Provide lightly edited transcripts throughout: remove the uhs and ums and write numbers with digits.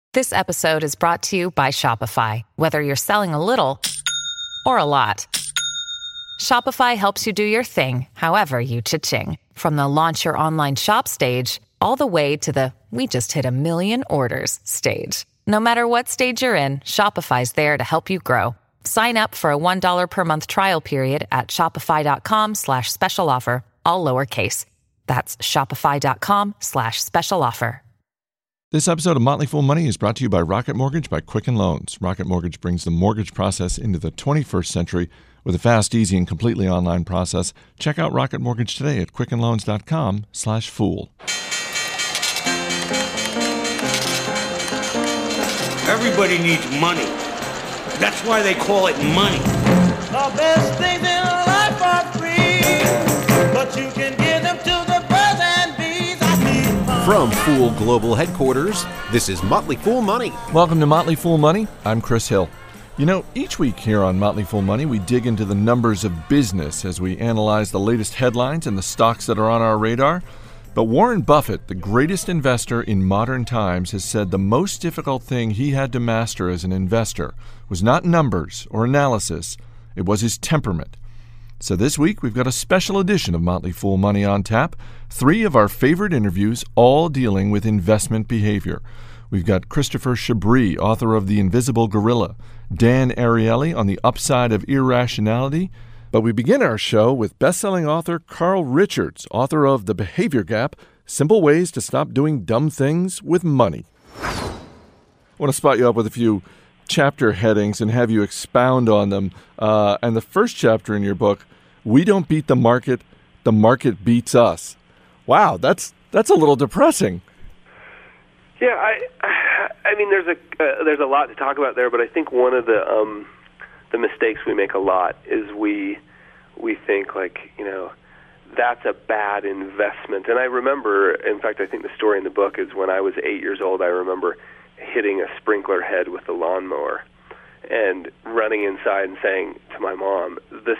This episode is brought to you by Shopify. Whether you're selling a little or a lot, Shopify helps you do your thing, however you cha-ching. From the launch your online shop stage, all the way to the we just hit 1 million orders stage. No matter what stage you're in, Shopify's there to help you grow. Sign up for a $1 per month trial period at shopify.com/special offer, all lowercase. That's shopify.com/special offer. This episode of Motley Fool Money is brought to you by Rocket Mortgage by Quicken Loans. Rocket Mortgage brings the mortgage process into the 21st century with a fast, easy, and completely online process. Check out Rocket Mortgage today at quickenloans.com/fool. Everybody needs money. That's why they call it money. The best things in life are free, but you can give them to the birds and bees. From Fool Global Headquarters, this is Motley Fool Money. Welcome to Motley Fool Money. I'm Chris Hill. You know, each week here on Motley Fool Money, we dig into the numbers of business as we analyze the latest headlines and the stocks that are on our radar. But Warren Buffett, the greatest investor in modern times, has said the most difficult thing he had to master as an investor was not numbers or analysis, it was his temperament. So this week, we've got a special edition of Motley Fool Money on tap. 3 of our favorite interviews, all dealing with investment behavior. We've got Christopher Chabris, author of The Invisible Gorilla, Dan Ariely on the upside of irrationality. But we begin our show with best-selling author Carl Richards, author of The Behavior Gap, Simple Ways to Stop Doing Dumb Things with Money. I want to spot you up with a few chapter headings and have you expound on them. And the first chapter in your book, We Don't Beat the Market Beats Us. Wow, that's a little depressing. Yeah, I mean, there's a lot to talk about there, but I think one of the mistakes we make a lot is we think like, you know, that's a bad investment. And I remember, in fact, I think the story in the book is when I was 8 years old, I remember hitting a sprinkler head with a lawnmower and running inside and saying to my mom, the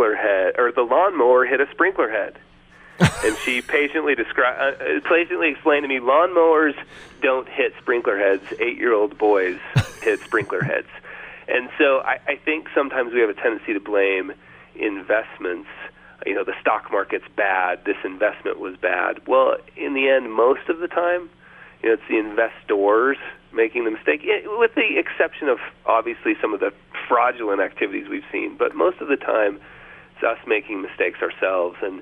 lawnmower hit a sprinkler head. And she patiently explained to me, lawnmowers don't hit sprinkler heads. 8-year-old boys hit sprinkler heads. And so I think sometimes we have a tendency to blame investments. You know, the stock market's bad, this investment was bad. Well, in the end, most of the time, you know, it's the investors making the mistake, with the exception of, obviously, some of the fraudulent activities we've seen. But most of the time, it's us making mistakes ourselves. And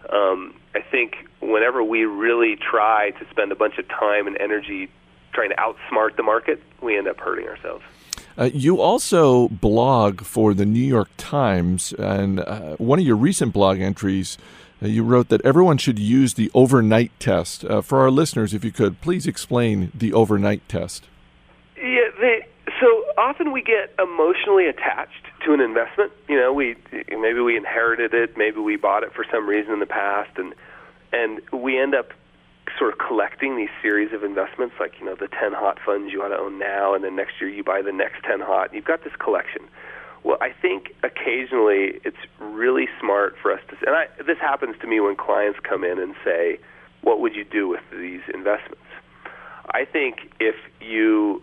I think whenever we really try to spend a bunch of time and energy trying to outsmart the market, we end up hurting ourselves. You also blog for the New York Times, and one of your recent blog entries, you wrote that everyone should use the overnight test. For our listeners, if you could, please explain the overnight test. Yeah, so often we get emotionally attached to an investment. You know, maybe we inherited it, maybe we bought it for some reason in the past, and we end up sort of collecting these series of investments, like, you know, the 10 hot funds you ought to own now, and then next year you buy the next 10 hot. You've got this collection. Well, I think occasionally it's really smart for us to, and this happens to me when clients come in and say, what would you do with these investments? I think if you've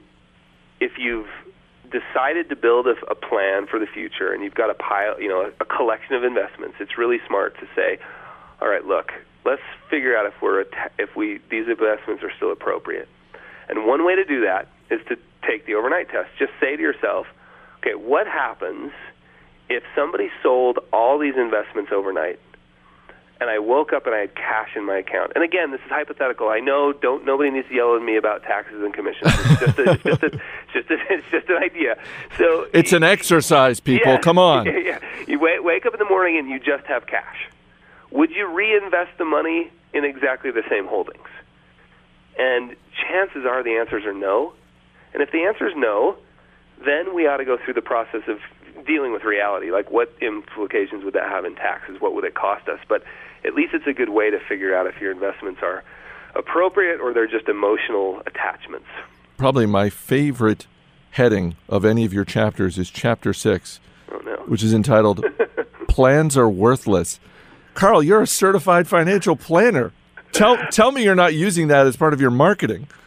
decided to build a plan for the future and you've got a pile, you know, a collection of investments, it's really smart to say, all right, look, let's figure out if these investments are still appropriate. And one way to do that is to take the overnight test. Just say to yourself, okay, what happens if somebody sold all these investments overnight and I woke up and I had cash in my account? And again, this is hypothetical. I know nobody needs to yell at me about taxes and commissions. It's just an idea. So it's an exercise, people. Yeah, come on. Yeah. You wake up in the morning and you just have cash. Would you reinvest the money in exactly the same holdings? And chances are the answers are no. And if the answer is no, then we ought to go through the process of dealing with reality. Like, what implications would that have in taxes? What would it cost us? But at least it's a good way to figure out if your investments are appropriate or they're just emotional attachments. Probably my favorite heading of any of your chapters is Chapter 6, which is entitled, Plans Are Worthless. Carl, you're a certified financial planner. Tell me you're not using that as part of your marketing. No,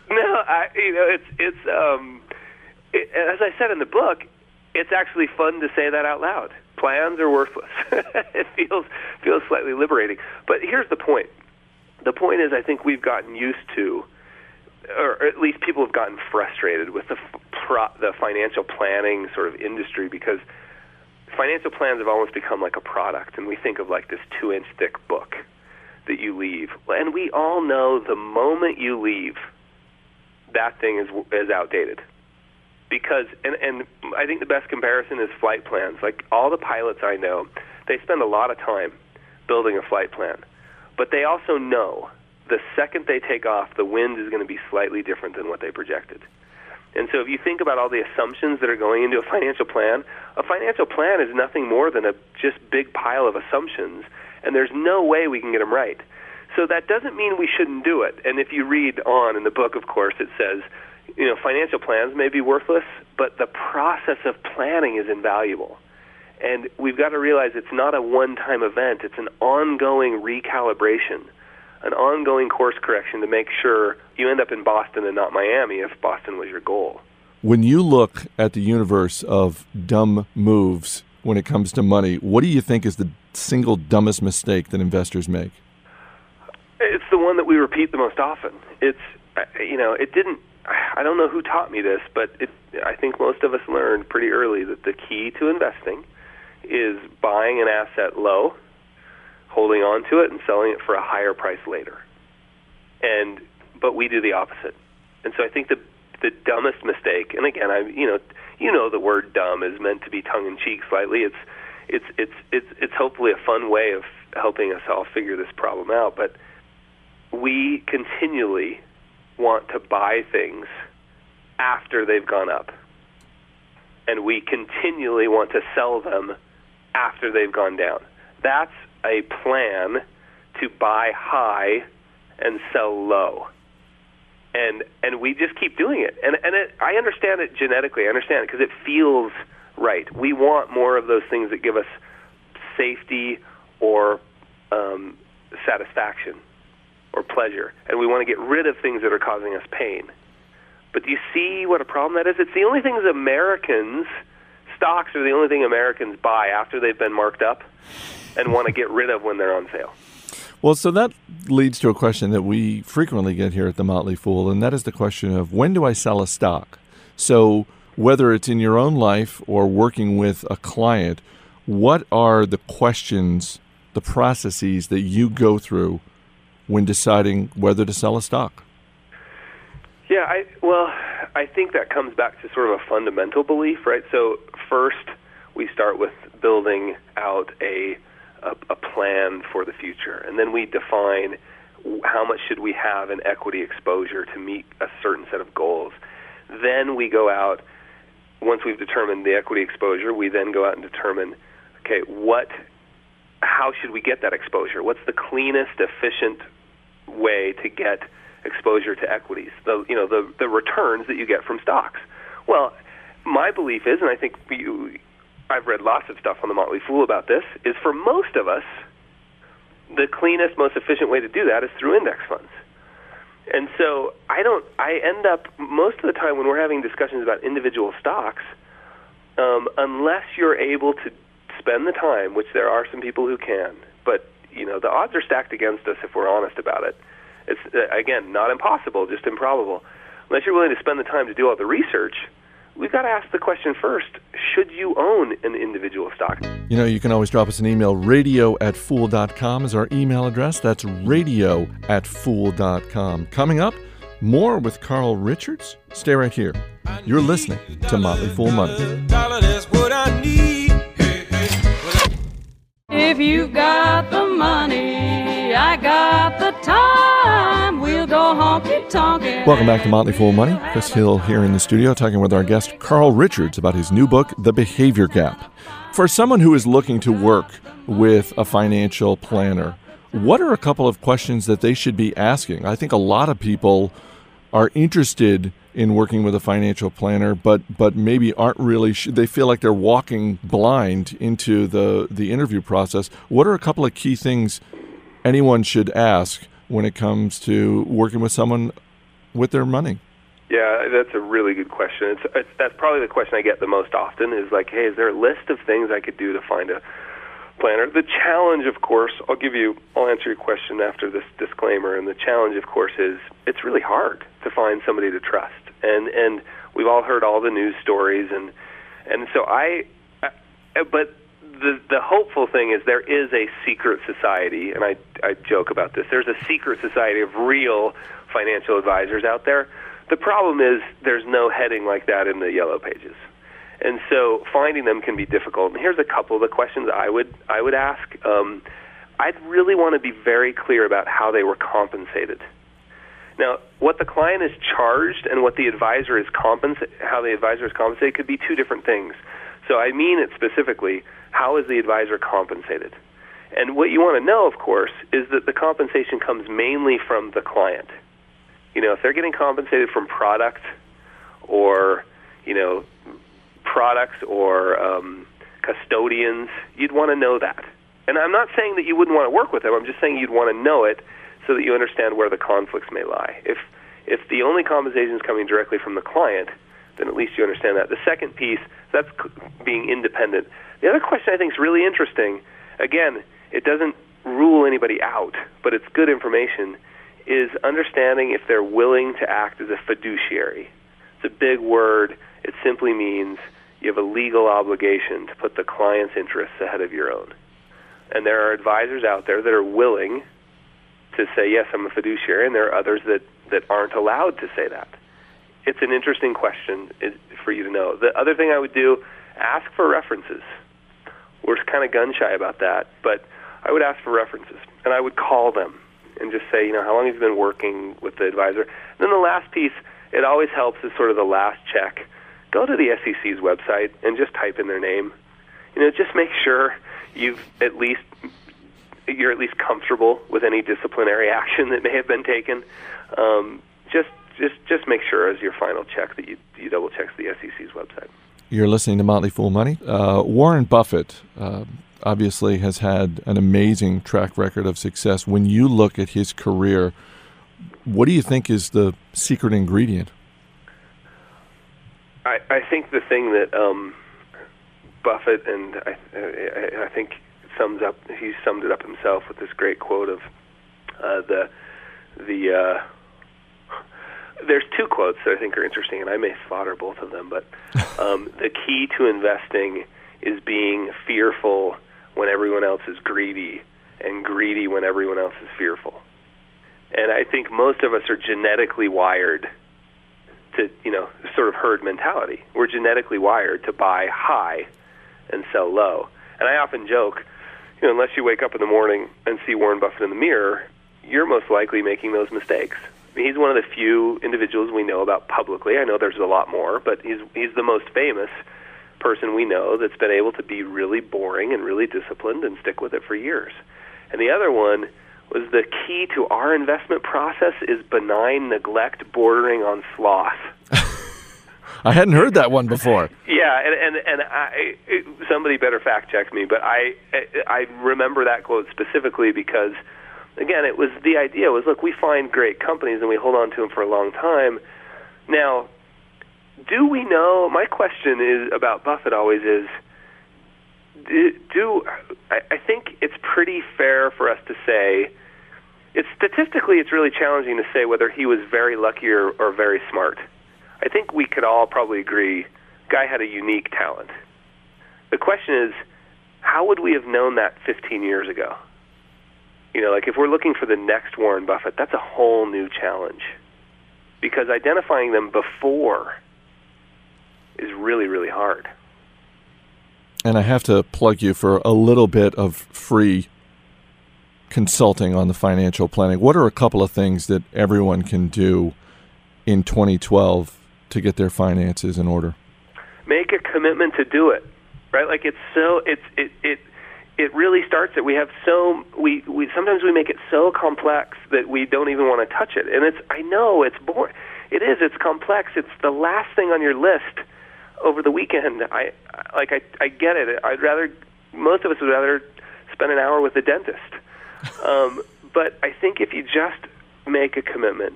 As I said in the book, it's actually fun to say that out loud. Plans are worthless. It feels slightly liberating. But here's the point. The point is, I think we've gotten used to, or at least people have gotten frustrated with the financial planning sort of industry, because financial plans have almost become like a product, and we think of like this 2-inch thick book that you leave. And we all know the moment you leave, that thing is outdated. Because, and I think the best comparison is flight plans. Like, all the pilots I know, they spend a lot of time building a flight plan. But they also know the second they take off, the wind is going to be slightly different than what they projected. And so if you think about all the assumptions that are going into a financial plan is nothing more than a just big pile of assumptions, and there's no way we can get them right. So that doesn't mean we shouldn't do it. And if you read on in the book, of course, it says, financial plans may be worthless, but the process of planning is invaluable. And we've got to realize it's not a one-time event. It's an ongoing recalibration, an ongoing course correction to make sure you end up in Boston and not Miami if Boston was your goal. When you look at the universe of dumb moves when it comes to money, what do you think is the single dumbest mistake that investors make? It's the one that we repeat the most often. I don't know who taught me this, but I think most of us learned pretty early that the key to investing is buying an asset low, holding on to it, and selling it for a higher price later. But we do the opposite. And so I think the dumbest mistake, and again, the word dumb is meant to be tongue-in-cheek slightly. It's hopefully a fun way of helping us all figure this problem out. But we continually want to buy things after they've gone up, and we continually want to sell them after they've gone down. That's a plan to buy high and sell low, and we just keep doing it. And I understand it genetically. I understand it because it feels right. We want more of those things that give us safety or satisfaction or pleasure, and we want to get rid of things that are causing us pain. But do you see what a problem that is? It's the only things stocks are the only thing Americans buy after they've been marked up and want to get rid of when they're on sale. Well, so that leads to a question that we frequently get here at The Motley Fool, and that is the question of, when do I sell a stock? So whether it's in your own life or working with a client, what are the questions, the processes that you go through when deciding whether to sell a stock? Yeah, I think that comes back to sort of a fundamental belief, right? So first, we start with building out a plan for the future, and then we define how much should we have in equity exposure to meet a certain set of goals. Then we go out, once we've determined the equity exposure, we then go out and determine, okay, how should we get that exposure? What's the cleanest, efficient way to get exposure to equities, the returns that you get from stocks? Well, my belief is, and I think I've read lots of stuff on The Motley Fool about this, is for most of us, the cleanest, most efficient way to do that is through index funds. And so I end up, most of the time when we're having discussions about individual stocks, unless you're able to spend the time, which there are some people who can, but the odds are stacked against us if we're honest about it. It's, again, not impossible, just improbable. Unless you're willing to spend the time to do all the research, we've got to ask the question first, should you own an individual stock? You can always drop us an email. radio@fool.com is our email address. That's radio@fool.com. Coming up, more with Carl Richards. Stay right here. You're listening to Motley Fool Money. If you got the money, I got the time. We'll go honky-tonkin'. Welcome back to Motley Fool Money. Chris Hill here in the studio talking with our guest, Carl Richards, about his new book, The Behavior Gap. For someone who is looking to work with a financial planner, what are a couple of questions that they should be asking? I think a lot of people are interested in working with a financial planner, but maybe aren't really, they feel like they're walking blind into the interview process. What are a couple of key things anyone should ask when it comes to working with someone with their money? Yeah, that's a really good question. That's probably the question I get the most often is like, hey, is there a list of things I could do to find a planner? The challenge, of course, I'll answer your question after this disclaimer, and the challenge, of course, is it's really hard to find somebody to trust. And we've all heard all the news stories, and so but the hopeful thing is there is a secret society, and I joke about this. There's a secret society of real financial advisors out there. The problem is there's no heading like that in the Yellow Pages. And so finding them can be difficult. And here's a couple of the questions I would ask. I'd really want to be very clear about how they were compensated. Now, what the client is charged and what the advisor is how the advisor is compensated could be two different things. So I mean it specifically, how is the advisor compensated? And what you want to know, of course, is that the compensation comes mainly from the client. You know, if they're getting compensated from products or custodians, you'd want to know that. And I'm not saying that you wouldn't want to work with them. I'm just saying you'd want to know it so that you understand where the conflicts may lie. If the only compensation is coming directly from the client, then at least you understand that. The second piece, that's being independent. The other question I think is really interesting, again, it doesn't rule anybody out, but it's good information, is understanding if they're willing to act as a fiduciary. It's a big word. It simply means you have a legal obligation to put the client's interests ahead of your own. And there are advisors out there that are willing to say, yes, I'm a fiduciary, and there are others that aren't allowed to say that. It's an interesting question for you to know. The other thing I would do, ask for references. We're kind of gun-shy about that, but I would ask for references, and I would call them and just say, how long have you been working with the advisor? And then the last piece, it always helps, is sort of the last check. Go to the SEC's website and just type in their name. Just make sure you're at least comfortable with any disciplinary action that may have been taken. Just make sure as your final check that you double check the SEC's website. You're listening to Motley Fool Money. Warren Buffett obviously has had an amazing track record of success. When you look at his career, what do you think is the secret ingredient? I think the thing that Buffett, and I think he summed it up himself with this great quote of there's two quotes that I think are interesting, and I may slaughter both of them, but the key to investing is being fearful when everyone else is greedy, and greedy when everyone else is fearful. And I think most of us are genetically wired to, sort of herd mentality. We're genetically wired to buy high and sell low. And I often joke, unless you wake up in the morning and see Warren Buffett in the mirror, you're most likely making those mistakes. He's one of the few individuals we know about publicly. I know there's a lot more, but he's the most famous person we know that's been able to be really boring and really disciplined and stick with it for years. And the other one was the key to our investment process is benign neglect bordering on sloth. I hadn't heard that one before. Yeah, and somebody better fact check me, but I remember that quote specifically because, again, the idea was, look, we find great companies and we hold on to them for a long time. Now, do we know? My question is about Buffett always is, I think it's pretty fair for us to say, statistically it's really challenging to say whether he was very lucky or very smart. I think we could all probably agree, guy had a unique talent. The question is, how would we have known that 15 years ago? If we're looking for the next Warren Buffett, that's a whole new challenge. Because identifying them before is really, really hard. And I have to plug you for a little bit of free consulting on the financial planning. What are a couple of things that everyone can do in 2012 to get their finances in order? Make a commitment to do it, right? Like it really starts that we sometimes we make it so complex that we don't even want to touch it. And I know it's boring. It's complex. It's the last thing on your list over the weekend. I get it. Most of us would rather spend an hour with the dentist. But I think if you just make a commitment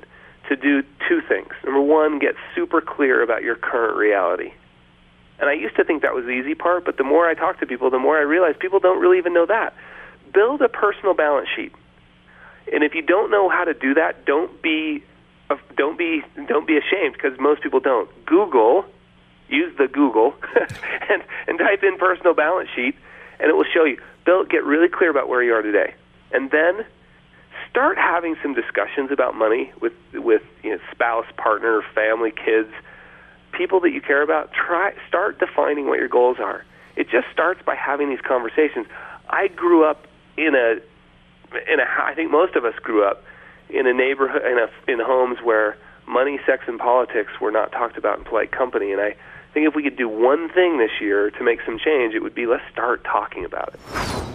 to do two things. Number one, get super clear about your current reality. And I used to think that was the easy part, but the more I talk to people, the more I realize people don't really even know that. Build a personal balance sheet. And if you don't know how to do that, don't be ashamed, because most people don't. Use the Google and type in personal balance sheet, and it will show you. Get really clear about where you are today, and then start having some discussions about money with spouse, partner, family, kids, people that you care about. Start defining what your goals are. It just starts by having these conversations. I grew up I think most of us grew up in a neighborhood, in homes where money, sex, and politics were not talked about in polite company. And I think if we could do one thing this year to make some change, it would be, let's start talking about it.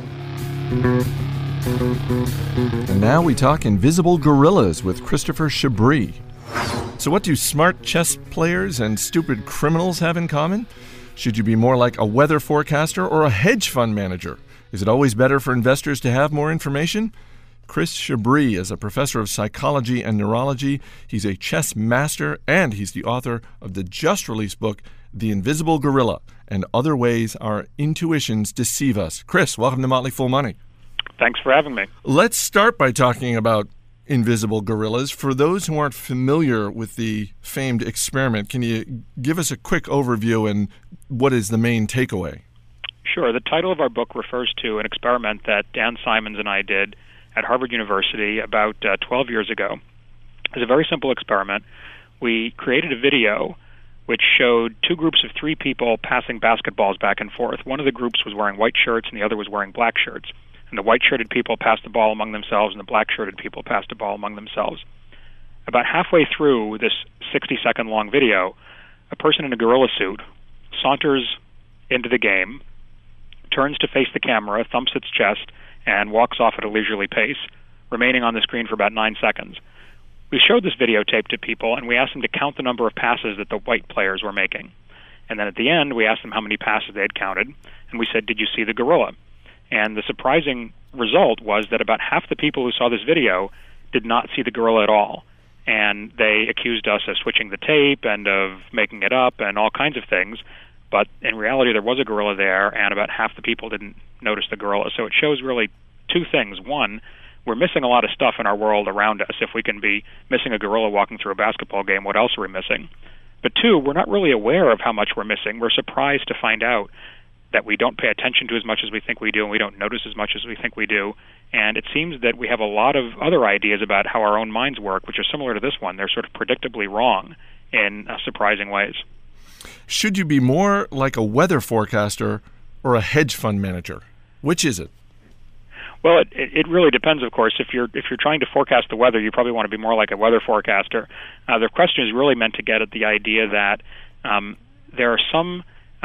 And now we talk invisible gorillas with Christopher Chabris. So what do smart chess players and stupid criminals have in common? Should you be more like a weather forecaster or a hedge fund manager? Is it always better for investors to have more information? Chris Chabris is a professor of psychology and neurology. He's a chess master, and he's the author of the just-released book, The Invisible Gorilla, and Other Ways Our Intuitions Deceive Us. Chris, welcome to Motley Fool Money. Thanks for having me. Let's start by talking about invisible gorillas. For those who aren't familiar with the famed experiment, can you give us a quick overview and what is the main takeaway? Sure. The title of our book refers to an experiment that Dan Simons and I did at Harvard University about 12 years ago. It was a very simple experiment. We created a video which showed two groups of three people passing basketballs back and forth. One of the groups was wearing white shirts and the other was wearing black shirts. And the white-shirted people passed the ball among themselves and the black-shirted people passed the ball among themselves. About halfway through this 60-second-long video, a person in a gorilla suit saunters into the game, turns to face the camera, thumps its chest, and walks off at a leisurely pace, remaining on the screen for about 9 seconds. We showed this videotape to people, and we asked them to count the number of passes that the white players were making. And then at the end, we asked them how many passes they had counted, and we said, "Did you see the gorilla?" And the surprising result was that about half the people who saw this video did not see the gorilla at all. And they accused us of switching the tape and of making it up and all kinds of things. But in reality, there was a gorilla there, and about half the people didn't notice the gorilla. So it shows really two things. One, we're missing a lot of stuff in our world around us. If we can be missing a gorilla walking through a basketball game, what else are we missing? But two, we're not really aware of how much we're missing. We're surprised to find out that we don't pay attention to as much as we think we do, and we don't notice as much as we think we do. And it seems that we have a lot of other ideas about how our own minds work, which are similar to this one. They're sort of predictably wrong in surprising ways. Should you be more like a weather forecaster or a hedge fund manager? Which is it? Well, it really depends, of course. If you're trying to forecast the weather, you probably want to be more like a weather forecaster. The question is really meant to get at the idea that there are some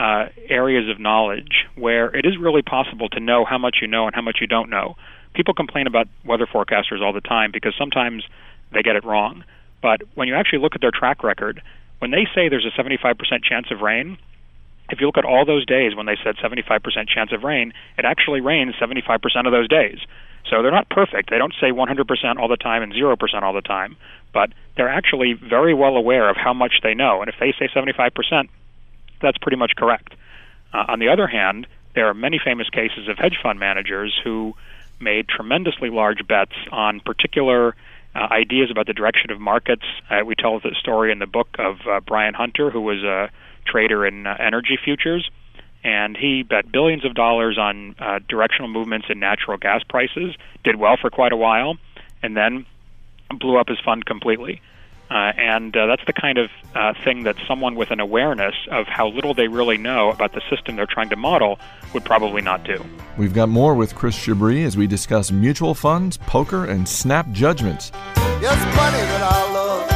areas of knowledge where it is really possible to know how much you know and how much you don't know. People complain about weather forecasters all the time because sometimes they get it wrong. But when you actually look at their track record, when they say there's a 75% chance of rain, if you look at all those days when they said 75% chance of rain, it actually rains 75% of those days. So they're not perfect. They don't say 100% all the time and 0% all the time, but they're actually very well aware of how much they know. And if they say 75%, that's pretty much correct. On the other hand, there are many famous cases of hedge fund managers who made tremendously large bets on particular ideas about the direction of markets. We tell the story in the book of Brian Hunter, who was a trader in energy futures, and he bet billions of dollars on directional movements in natural gas prices, did well for quite a while, and then blew up his fund completely. And that's the kind of thing that someone with an awareness of how little they really know about the system they're trying to model would probably not do. We've got more with Chris Chabris as we discuss mutual funds, poker, and snap judgments. Yes, money that I love.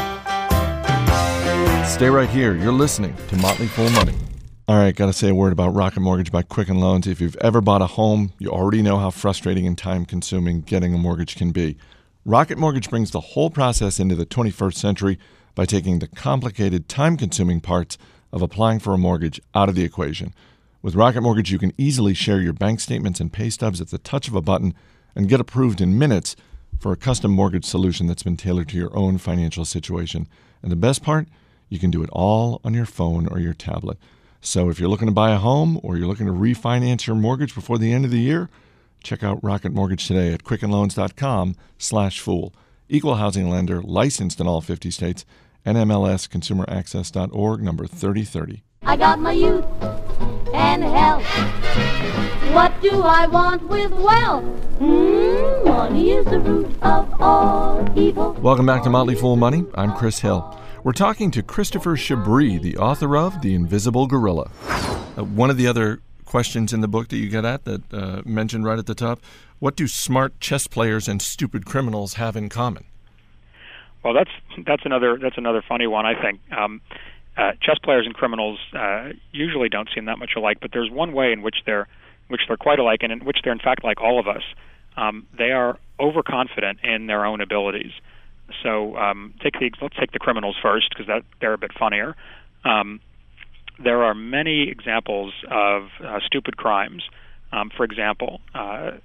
Stay right here. You're listening to Motley Fool Money. All right, got to say a word about Rocket Mortgage by Quicken Loans. If you've ever bought a home, you already know how frustrating and time-consuming getting a mortgage can be. Rocket Mortgage brings the whole process into the 21st century by taking the complicated, time-consuming parts of applying for a mortgage out of the equation. With Rocket Mortgage, you can easily share your bank statements and pay stubs at the touch of a button and get approved in minutes for a custom mortgage solution that's been tailored to your own financial situation. And the best part, you can do it all on your phone or your tablet. So if you're looking to buy a home or you're looking to refinance your mortgage before the end of the year, check out Rocket Mortgage today at quickenloans.com/fool. Equal housing lender, licensed in all 50 states, NMLSconsumeraccess.org, number 3030. I got my youth and health. What do I want with wealth? Money is the root of all evil. Welcome back to Motley Fool Money. I'm Chris Hill. We're talking to Christopher Chabris, the author of The Invisible Gorilla. One of the other questions in the book that you get at that mentioned right at the top, what do smart chess players and stupid criminals have in common? Well, that's another funny one, I think. Chess players and criminals usually don't seem that much alike, but there's one way in which they're quite alike, and in which they're in fact like all of us. They are overconfident in their own abilities. So let's take the criminals first, because they're a bit funnier. There are many examples of stupid crimes. For example, a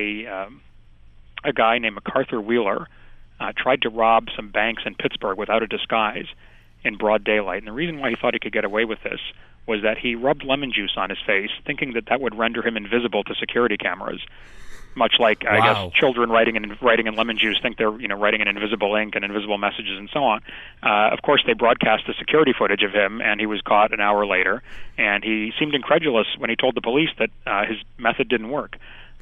guy named MacArthur Wheeler tried to rob some banks in Pittsburgh without a disguise in broad daylight. And the reason why he thought he could get away with this was that he rubbed lemon juice on his face, thinking that would render him invisible to security cameras. Much like, I guess, children writing in lemon juice think they're writing in invisible ink and invisible messages and so on. Of course, they broadcast the security footage of him, and he was caught an hour later. And he seemed incredulous when he told the police that his method didn't work.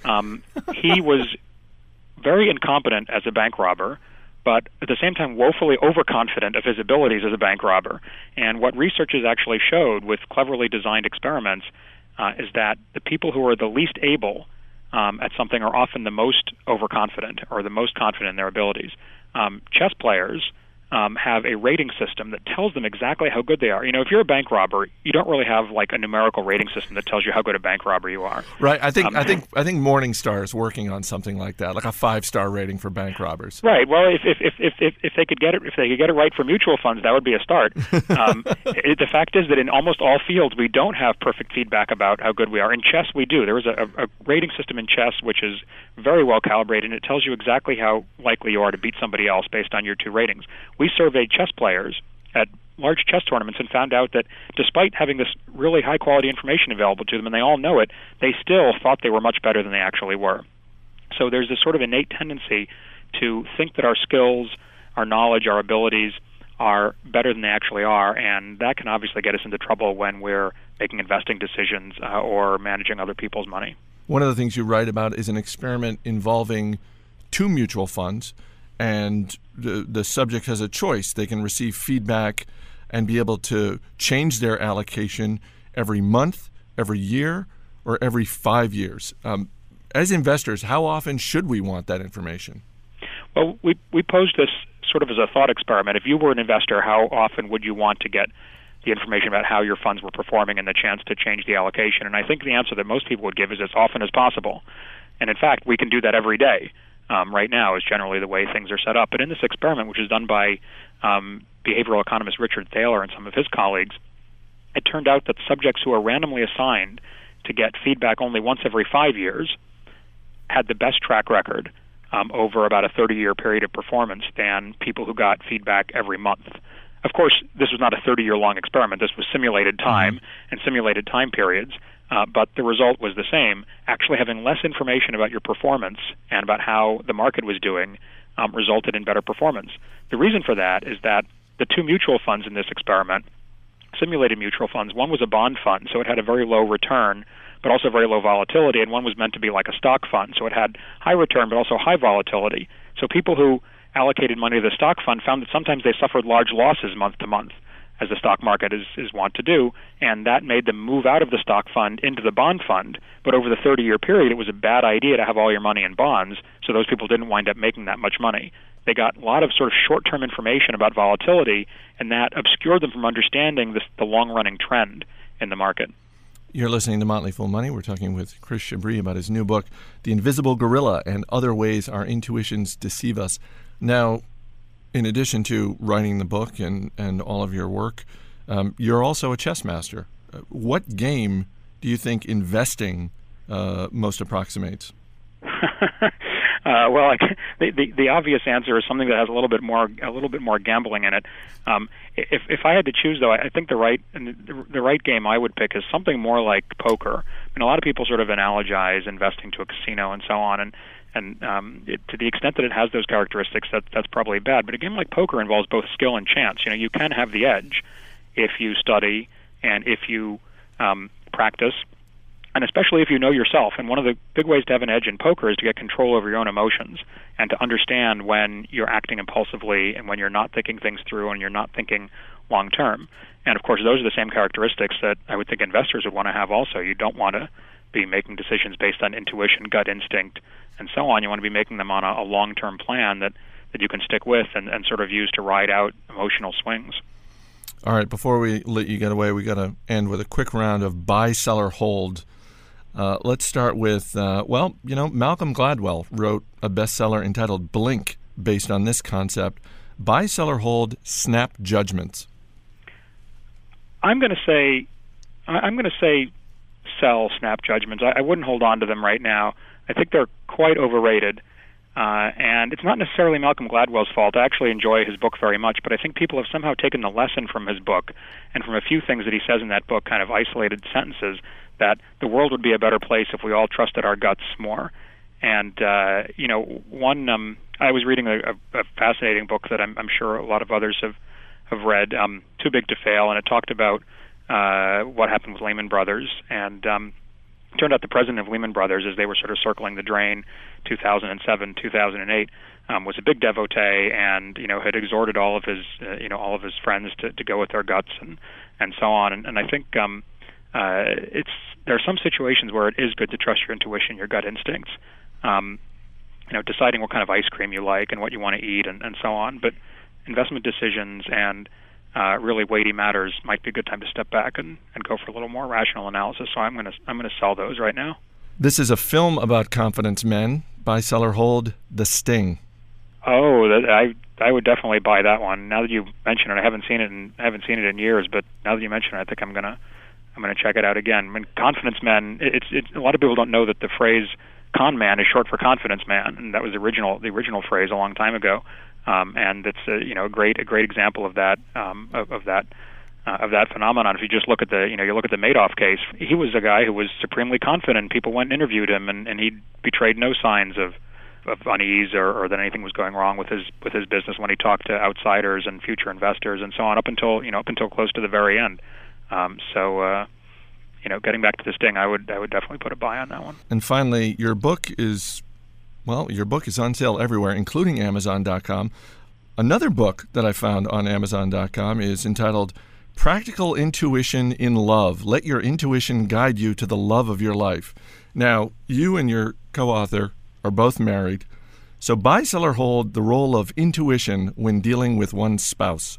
He was very incompetent as a bank robber, but at the same time woefully overconfident of his abilities as a bank robber. And what researchers actually showed with cleverly designed experiments is that the people who are the least able at something are often the most overconfident or the most confident in their abilities. Chess players have a rating system that tells them exactly how good they are. If you're a bank robber, you don't really have like a numerical rating system that tells you how good a bank robber you are. Right. I think Morningstar is working on something like that, like a 5-star rating for bank robbers. Right. Well, if they could get it right for mutual funds, that would be a start. The fact is that in almost all fields, we don't have perfect feedback about how good we are. In chess, we do. There is a rating system in chess which is very well calibrated, and it tells you exactly how likely you are to beat somebody else based on your two ratings. We surveyed chess players at large chess tournaments and found out that despite having this really high-quality information available to them, and they all know it, they still thought they were much better than they actually were. So there's this sort of innate tendency to think that our skills, our knowledge, our abilities are better than they actually are, and that can obviously get us into trouble when we're making investing decisions or managing other people's money. One of the things you write about is an experiment involving two mutual funds, and the subject has a choice. They can receive feedback and be able to change their allocation every month, every year, or every 5 years. As investors, how often should we want that information? Well, we posed this sort of as a thought experiment. If you were an investor, how often would you want to get the information about how your funds were performing and the chance to change the allocation? And I think the answer that most people would give is as often as possible. And in fact, we can do that every day. Right now is generally the way things are set up. But in this experiment, which is done by behavioral economist Richard Thaler and some of his colleagues, it turned out that subjects who are randomly assigned to get feedback only once every 5 years had the best track record over about a 30-year period of performance than people who got feedback every month. Of course, this was not a 30-year-long experiment. This was simulated time and simulated time periods. But the result was the same. Actually having less information about your performance and about how the market was doing resulted in better performance. The reason for that is that the two mutual funds in this experiment, simulated mutual funds, one was a bond fund, so it had a very low return, but also very low volatility, and one was meant to be like a stock fund, so it had high return but also high volatility. So people who allocated money to the stock fund found that sometimes they suffered large losses month to month, as the stock market is wont to do, and that made them move out of the stock fund into the bond fund. But over the 30-year period, it was a bad idea to have all your money in bonds, so those people didn't wind up making that much money. They got a lot of sort of short-term information about volatility, and that obscured them from understanding the long-running trend in the market. You're listening to Motley Fool Money. We're talking with Chris Chabris about his new book, The Invisible Gorilla and Other Ways Our Intuitions Deceive Us. Now, in addition to writing the book and all of your work, you're also a chess master. What game do you think investing most approximates? The obvious answer is something that has a little bit more gambling in it. If I had to choose, though, I think the right game I would pick is something more like poker. I mean, a lot of people sort of analogize investing to a casino and so on, and to the extent that it has those characteristics, that's probably bad. But a game like poker involves both skill and chance. You know, you can have the edge if you study and if you practice, and especially if you know yourself. And one of the big ways to have an edge in poker is to get control over your own emotions and to understand when you're acting impulsively and when you're not thinking things through and you're not thinking long term. And of course, those are the same characteristics that I would think investors would want to have also. You don't want to be making decisions based on intuition, gut instinct, and so on. You want to be making them on a long-term plan that you can stick with and sort of use to ride out emotional swings. All right, before we let you get away, we got to end with a quick round of buy, sell, or hold. Let's start with, Malcolm Gladwell wrote a bestseller entitled Blink based on this concept. Buy, sell, or hold, snap judgments. I'm going to say sell snap judgments. I wouldn't hold on to them right now. I think they're quite overrated. And it's not necessarily Malcolm Gladwell's fault. I actually enjoy his book very much, but I think people have somehow taken the lesson from his book and from a few things that he says in that book, kind of isolated sentences, that the world would be a better place if we all trusted our guts more. And, I was reading a fascinating book that I'm sure a lot of others have read, Too Big to Fail, and it talked about what happened with Lehman Brothers. And it turned out the president of Lehman Brothers, as they were sort of circling the drain 2007, 2008, was a big devotee and, had exhorted all of his friends to go with their guts and so on. And I think there are some situations where it is good to trust your intuition, your gut instincts, deciding what kind of ice cream you like and what you want to eat and so on. But investment decisions and really weighty matters might be a good time to step back and go for a little more rational analysis. So I'm going to sell those right now. This is a film about confidence men. Buy, sell, or hold, The Sting. Oh, I would definitely buy that one. Now that you mention it, I haven't seen it in years, but now that you mention it, I think I'm gonna check it out again. I mean, confidence men. It's a lot of people don't know that the phrase "con man" is short for confidence man, and that was the original phrase a long time ago. And it's a great example of that phenomenon. If you just look at the Madoff case, he was a guy who was supremely confident. People went and interviewed him, and he betrayed no signs of unease or that anything was going wrong with his business when he talked to outsiders and future investors and so on up until close to the very end. Getting back to The Sting, I would definitely put a buy on that one. And finally, your book is on sale everywhere, including Amazon.com. Another book that I found on Amazon.com is entitled Practical Intuition in Love. Let your intuition guide you to the love of your life. Now, you and your co-author are both married. So buy, sell, or hold the role of intuition when dealing with one's spouse.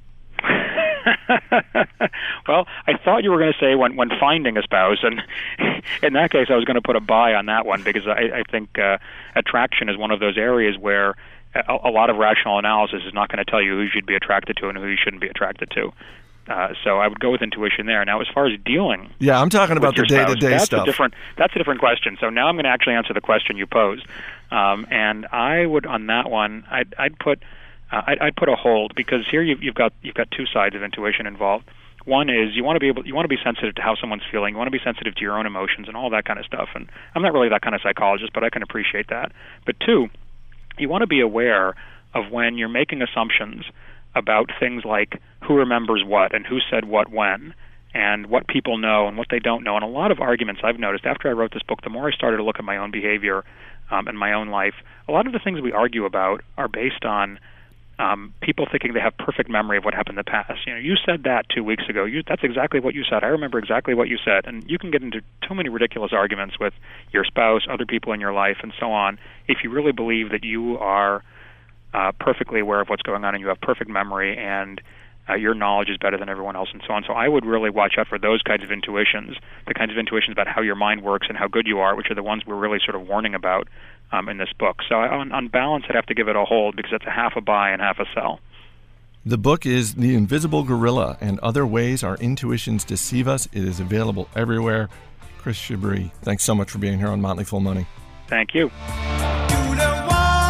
Well, I thought you were going to say when finding a spouse, and in that case I was going to put a buy on that one because I think attraction is one of those areas where a lot of rational analysis is not going to tell you who you should be attracted to and who you shouldn't be attracted to. So I would go with intuition there. Now, as far as dealing, I'm talking about the day-to-day stuff. That's a different question. So now I'm going to actually answer the question you posed, and I would on that one I'd put a hold because here you've got two sides of intuition involved. One is you want to be sensitive to how someone's feeling. You want to be sensitive to your own emotions and all that kind of stuff. And I'm not really that kind of psychologist, but I can appreciate that. But two, you want to be aware of when you're making assumptions about things like who remembers what and who said what when and what people know and what they don't know. And a lot of arguments I've noticed after I wrote this book, the more I started to look at my own behavior and my own life, a lot of the things we argue about are based on people thinking they have perfect memory of what happened in the past. You said that 2 weeks ago. That's exactly what you said. I remember exactly what you said. And you can get into too many ridiculous arguments with your spouse, other people in your life, and so on, if you really believe that you are perfectly aware of what's going on and you have perfect memory and your knowledge is better than everyone else and so on. So I would really watch out for those kinds of intuitions, the kinds of intuitions about how your mind works and how good you are, which are the ones we're really sort of warning about in this book. So on balance, I'd have to give it a hold because it's a half a buy and half a sell. The book is The Invisible Gorilla and Other Ways Our Intuitions Deceive Us. It is available everywhere. Chris Chabris, thanks so much for being here on Motley Fool Money. Thank you.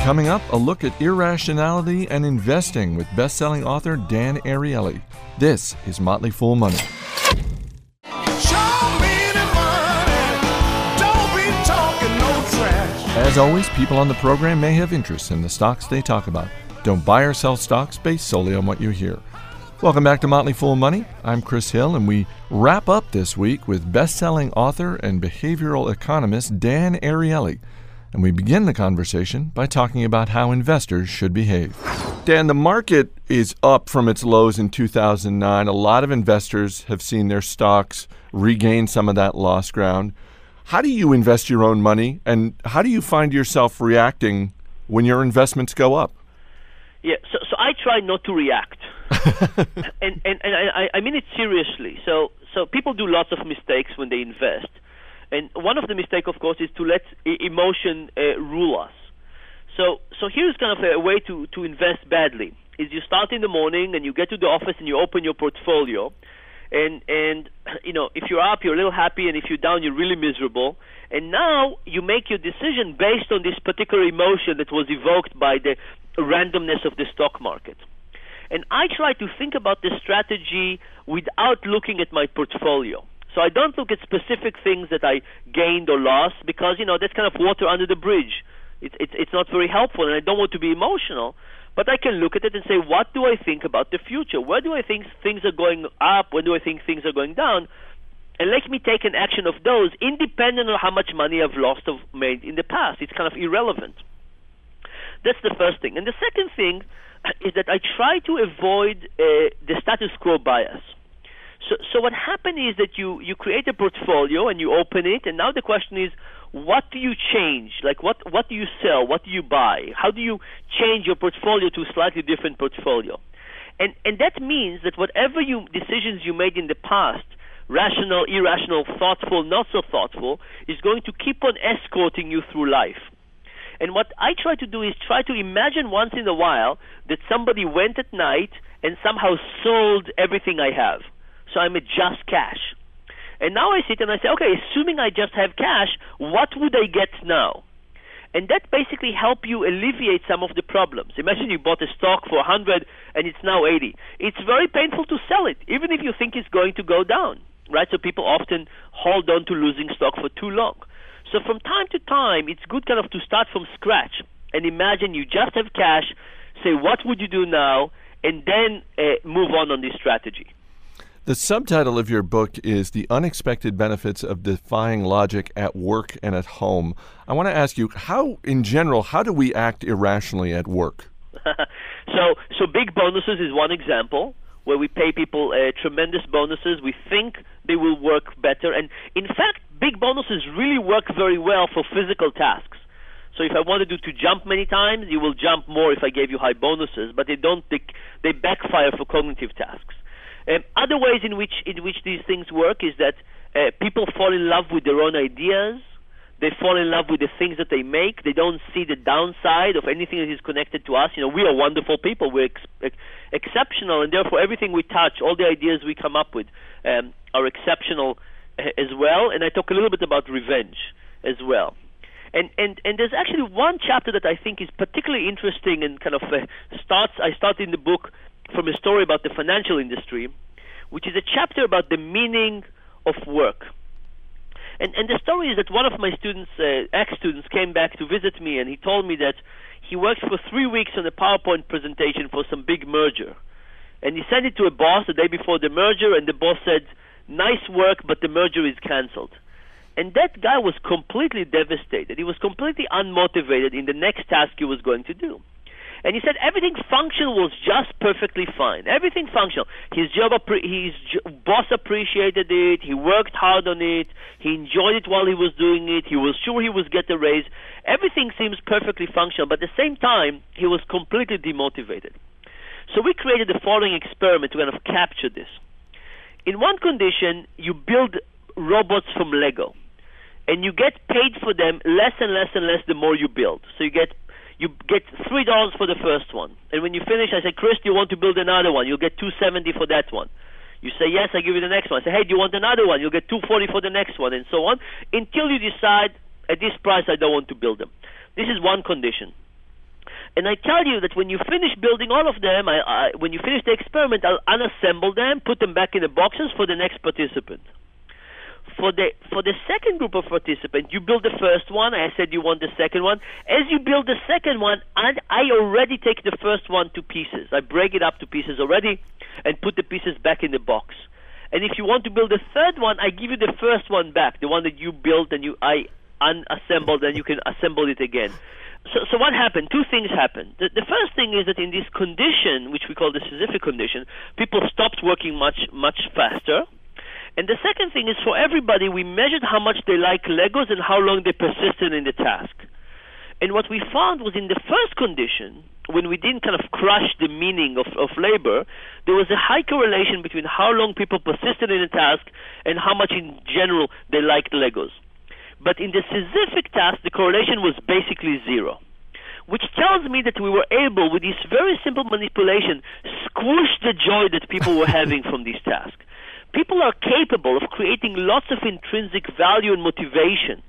Coming up, a look at irrationality and investing with best-selling author Dan Ariely. This is Motley Fool Money. As always, people on the program may have interests in the stocks they talk about. Don't buy or sell stocks based solely on what you hear. Welcome back to Motley Fool Money. I'm Chris Hill, and we wrap up this week with best-selling author and behavioral economist Dan Ariely. And we begin the conversation by talking about how investors should behave. Dan, the market is up from its lows in 2009. A lot of investors have seen their stocks regain some of that lost ground. How do you invest your own money, and how do you find yourself reacting when your investments go up? Yeah, so I try not to react. and I mean it seriously. So people do lots of mistakes when they invest. And one of the mistakes, of course, is to let emotion rule us. So here's kind of a way to invest badly. Is you start in the morning and you get to the office and you open your portfolio. And you know, if you're up, you're a little happy, and if you're down, you're really miserable. And now you make your decision based on this particular emotion that was evoked by the randomness of the stock market. And I try to think about the strategy without looking at my portfolio. So I don't look at specific things that I gained or lost, because, you know, that's kind of water under the bridge. It's not very helpful, and I don't want to be emotional. But I can look at it and say, what do I think about the future? Where do I think things are going up? Where do I think things are going down? And let me take an action of those, independent of how much money I've lost or made in the past. It's kind of irrelevant. That's the first thing. And the second thing is that I try to avoid the status quo bias. So what happens is that you create a portfolio and you open it, and now the question is, what do you change? Like, what do you sell? What do you buy? How do you change your portfolio to a slightly different portfolio? And that means that whatever decisions you made in the past, rational, irrational, thoughtful, not so thoughtful, is going to keep on escorting you through life. And what I try to do is try to imagine once in a while that somebody went at night and somehow sold everything I have. So I'm at just cash. And now I sit and I say, okay, assuming I just have cash, what would I get now? And that basically help you alleviate some of the problems. Imagine you bought a stock for 100 and it's now 80. It's very painful to sell it, even if you think it's going to go down, right? So people often hold on to losing stock for too long. So from time to time, it's good kind of to start from scratch and imagine you just have cash, say, what would you do now, and then move on this strategy. The subtitle of your book is The Unexpected Benefits of Defying Logic at Work and at Home. I want to ask you, how do we act irrationally at work? So big bonuses is one example where we pay people tremendous bonuses. We think they will work better. And in fact, big bonuses really work very well for physical tasks. So if I wanted you to jump many times, you will jump more if I gave you high bonuses, but they backfire for cognitive tasks. Other ways in which these things work is that people fall in love with their own ideas. They fall in love with the things that they make. They don't see the downside of anything that is connected to us. You know, we are wonderful people. We're exceptional, and therefore everything we touch, all the ideas we come up with, are exceptional as well. And I talk a little bit about revenge as well. And there's actually one chapter that I think is particularly interesting and kind of I start in the book from a story about the financial industry, which is a chapter about the meaning of work. And the story is that one of my students, ex-students, came back to visit me, and he told me that he worked for 3 weeks on a PowerPoint presentation for some big merger. And he sent it to a boss the day before the merger, and the boss said, nice work, but the merger is canceled. And that guy was completely devastated. He was completely unmotivated in the next task he was going to do. And he said everything functional was just perfectly fine. Everything functional. His boss appreciated it. He worked hard on it. He enjoyed it while he was doing it. He was sure he would get a raise. Everything seems perfectly functional, but at the same time, he was completely demotivated. So we created the following experiment to kind of capture this. In one condition, you build robots from Lego, and you get paid for them less and less and less the more you build. So you get $3 for the first one. And when you finish, I say, Chris, do you want to build another one? You'll get $2.70 for that one. You say, yes, I give you the next one. I say, hey, do you want another one? You'll get $2.40 for the next one, and so on, until you decide, at this price, I don't want to build them. This is one condition. And I tell you that when you finish building all of them, when you finish the experiment, I'll unassemble them, put them back in the boxes for the next participant. For the second group of participants, you build the first one. I said you want the second one. As you build the second one, I already take the first one to pieces. I break it up to pieces already and put the pieces back in the box. And if you want to build the third one, I give you the first one back, the one that you built and I unassembled, and you can assemble it again. So what happened? Two things happened. The first thing is that in this condition, which we call the Sisyphic condition, people stopped working much faster. And the second thing is, for everybody, we measured how much they like Legos and how long they persisted in the task. And what we found was in the first condition, when we didn't kind of crush the meaning of labor, there was a high correlation between how long people persisted in the task and how much in general they liked Legos. But in the Sisyphic task, the correlation was basically zero, which tells me that we were able, with this very simple manipulation, squish the joy that people were having from this task. People are capable of creating lots of intrinsic value and motivation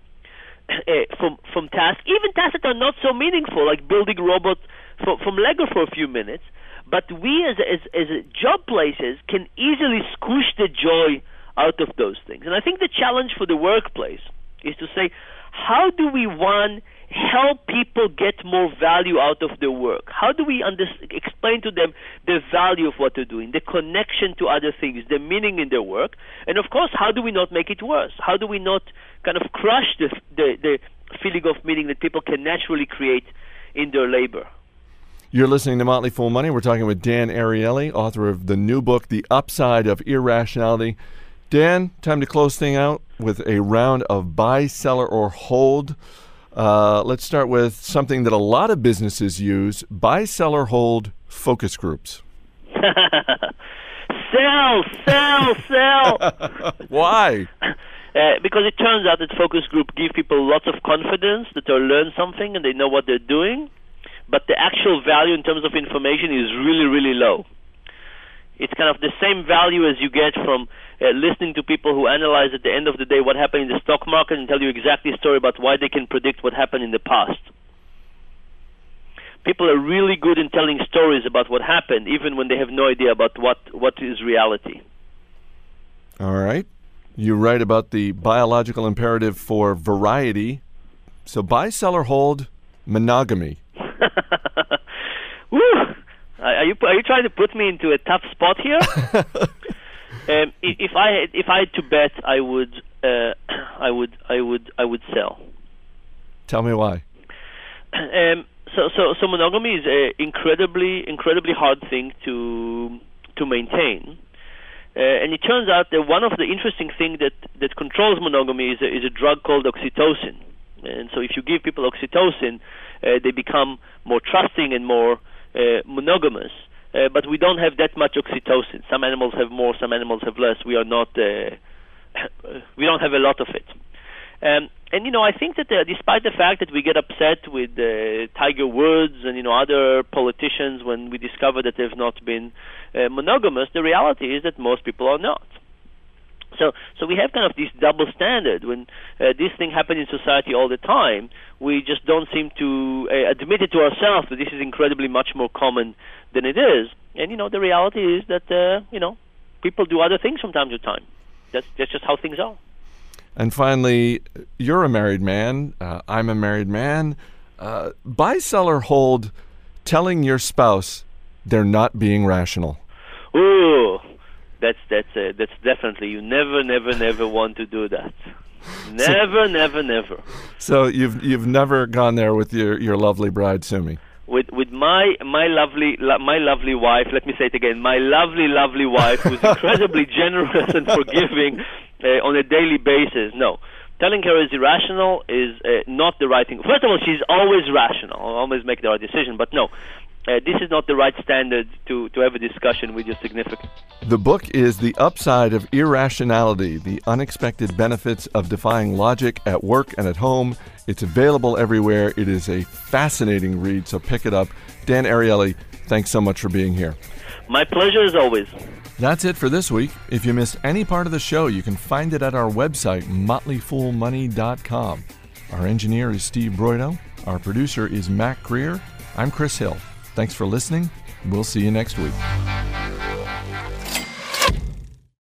from tasks, even tasks that are not so meaningful, like building robots from Lego for a few minutes. But we, as job places, can easily squish the joy out of those things. And I think the challenge for the workplace is to say, how do we, one, help people get more value out of their work? How do we explain to them the value of what they're doing, the connection to other things, the meaning in their work? And of course, how do we not make it worse? How do we not kind of crush the feeling of meaning that people can naturally create in their labor? You're listening to Motley Fool Money. We're talking with Dan Ariely, author of the new book, The Upside of Irrationality. Dan, time to close things out with a round of buy, sell, or hold. Let's start with something that a lot of businesses use: buy, sell, or hold focus groups. Sell. Why? Because it turns out that focus group give people lots of confidence that they'll learn something and they know what they're doing, but the actual value in terms of information is really, really low. It's kind of the same value as you get from listening to people who analyze at the end of the day what happened in the stock market and tell you exactly a story about why they can predict what happened in the past. People are really good in telling stories about what happened, even when they have no idea about what is reality. All right. You write about the biological imperative for variety. So buy, sell, or hold monogamy. Woo! Are you trying to put me into a tough spot here? If I had to bet, I would sell. Tell me why. So monogamy is an incredibly hard thing to maintain, and it turns out that one of the interesting things that controls monogamy is a drug called oxytocin. And so if you give people oxytocin, they become more trusting and more monogamous. But we don't have that much oxytocin. Some animals have more, some animals have less. We don't have a lot of it. And I think that despite the fact that we get upset with Tiger Woods and other politicians when we discover that they've not been monogamous, the reality is that most people are not. So we have kind of this double standard. When this thing happens in society all the time, we just don't seem to admit it to ourselves that this is incredibly much more common than it is. And the reality is that people do other things from time to time. That's just how things are. And finally, you're a married man. I'm a married man. Buy, sell, or hold telling your spouse they're not being rational. Ooh. That's definitely, you never want to do that. Never. So you've never gone there with your lovely bride Sumi. With my lovely wife. Let me say it again. My lovely wife, who's incredibly generous and forgiving on a daily basis. No, telling her is irrational is not the right thing. First of all, she's always rational. I'll always make the right decision. But no. This is not the right standard to have a discussion with your significant. The book is The Upside of Irrationality, The Unexpected Benefits of Defying Logic at Work and at Home. It's available everywhere. It is a fascinating read, so pick it up. Dan Ariely, thanks so much for being here. My pleasure as always. That's it for this week. If you missed any part of the show, you can find it at our website, motleyfoolmoney.com. Our engineer is Steve Broido. Our producer is Mac Greer. I'm Chris Hill. Thanks for listening. We'll see you next week.